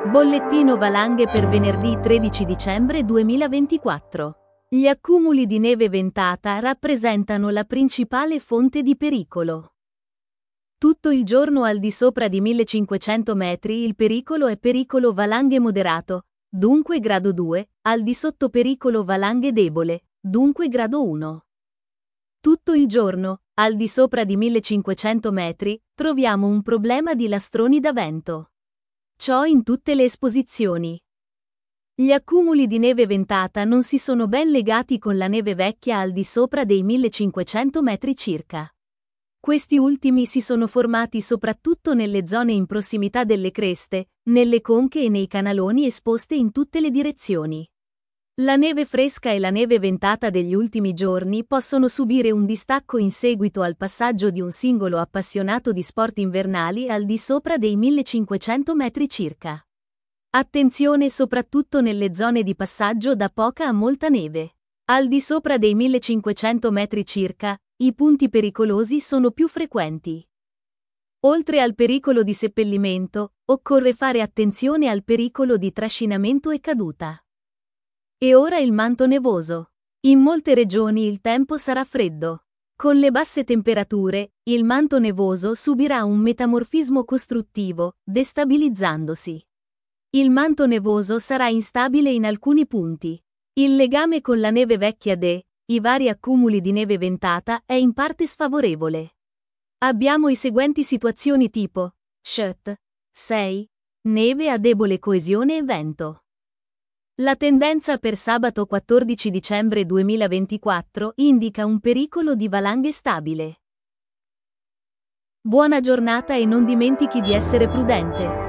Bollettino valanghe per venerdì 13 dicembre 2024. Gli accumuli di neve ventata rappresentano la principale fonte di pericolo. Tutto il giorno al di sopra di 1500 metri il pericolo è pericolo valanghe moderato, dunque grado 2, al di sotto pericolo valanghe debole, dunque grado 1. Tutto il giorno, al di sopra di 1500 metri, troviamo un problema di lastroni da vento. Ciò in tutte le esposizioni. Gli accumuli di neve ventata non si sono ben legati con la neve vecchia al di sopra dei 1500 metri circa. Questi ultimi si sono formati soprattutto nelle zone in prossimità delle creste, nelle conche e nei canaloni esposte in tutte le direzioni. La neve fresca e la neve ventata degli ultimi giorni possono subire un distacco in seguito al passaggio di un singolo appassionato di sport invernali al di sopra dei 1500 metri circa. Attenzione soprattutto nelle zone di passaggio da poca a molta neve. Al di sopra dei 1500 metri circa, i punti pericolosi sono più frequenti. Oltre al pericolo di seppellimento, occorre fare attenzione al pericolo di trascinamento e caduta. E ora il manto nevoso. In molte regioni il tempo sarà freddo. Con le basse temperature, il manto nevoso subirà un metamorfismo costruttivo, destabilizzandosi. Il manto nevoso sarà instabile in alcuni punti. Il legame con la neve vecchia i vari accumuli di neve ventata è in parte sfavorevole. Abbiamo i seguenti situazioni tipo: Shut 6. Neve a debole coesione e vento. La tendenza per sabato 14 dicembre 2024 indica un pericolo di valanghe stabile. Buona giornata e non dimentichi di essere prudente.